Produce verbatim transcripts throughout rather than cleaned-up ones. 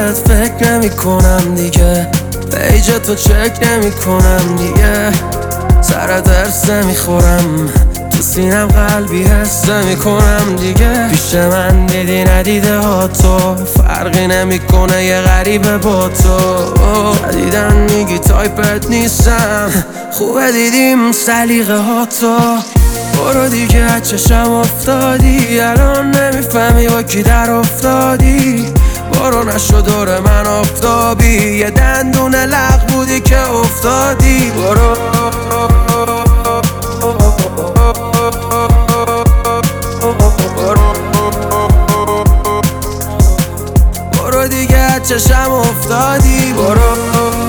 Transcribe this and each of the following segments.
بهت فکر نمی کنم دیگه، پیج تو چک نمی کنم دیگه، سر درس نمیخورم، تو سینم قلبی حس نمی کنم دیگه. پیش من دیدی ندیده ها تو، فرقی نمیکنه یه غریبه با تو. جدیدن میگی تایپت نیستم، خوبه دیدیم سلیقه ها تو. برو دیگه از چشم افتادی، الان نمیفهمی با کی در افتادی. برو نشو دور من افتابی، یه دندون لق بودی که افتادی. برو برو دیگه از چشم افتادی. برو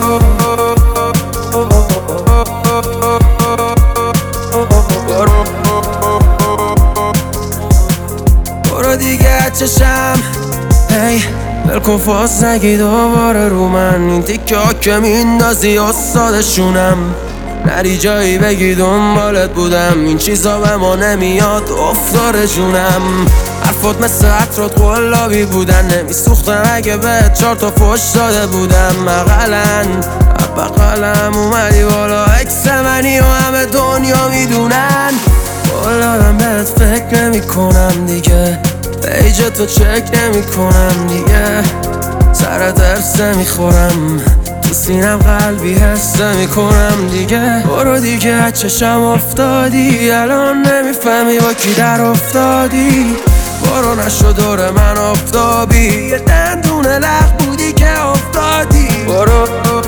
برو دیگه از چشم. هی بلکن فاز نگی دوباره رو من، این تیکه ها که میندازی استادشونم. نری جایی بگی دنبالت بودم، این چیزا به ما نمیاد افتار جونم. حرفات مثل عطرات قلابی بودن، نمیسوختم اگه به چار تا فش داده بودم. مقلن بقلم اومدی بالا، اکس منی و همه دنیا میدونن. قولادم بهت فکر نمی کنم دیگه، پیج تو چک نمی کنم دیگه، سر درس نمیخورم، تو سینم قلبی حس نمی کنم دیگه. برو دیگه از چشم افتادی، الان نمیفهمی با کی در افتادی. برو نشو دور من افتابی، یه دندون لق بودی که افتادی. برو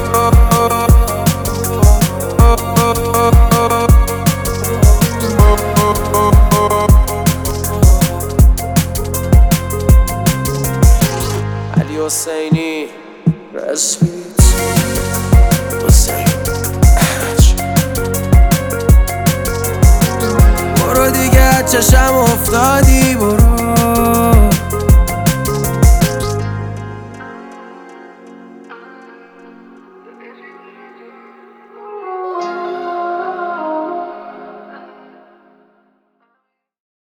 علی حسینی رسپیت حسین. برو دیگه از چشم افتادی.